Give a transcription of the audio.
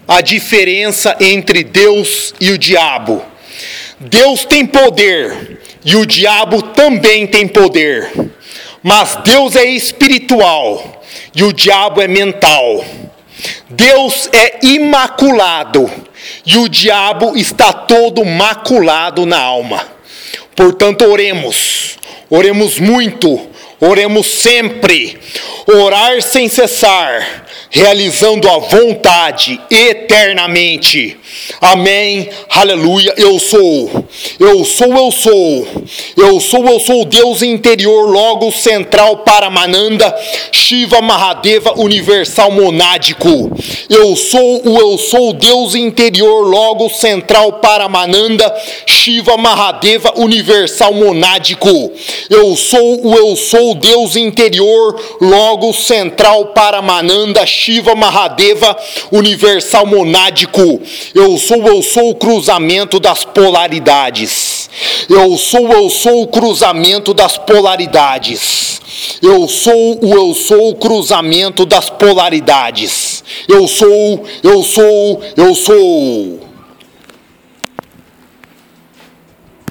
a diferença entre Deus e o diabo. Deus tem poder e o diabo também tem poder. Mas Deus é espiritual e o diabo é mental. Deus é imaculado e o diabo está todo maculado na alma. Portanto, oremos muito, oremos sempre, orar sem cessar, realizando a vontade eternamente. Amém, aleluia. Eu sou o Deus interior, logo central Paramananda, Shiva Mahadeva universal monádico. Eu sou o Deus interior, logo central Paramananda, Shiva Mahadeva universal monádico. Eu sou o Deus interior, logo central Paramananda, Shiva Mahadeva universal monádico. Eu sou o cruzamento das polaridades. Eu sou o cruzamento das polaridades. Eu sou o cruzamento das polaridades. Eu sou.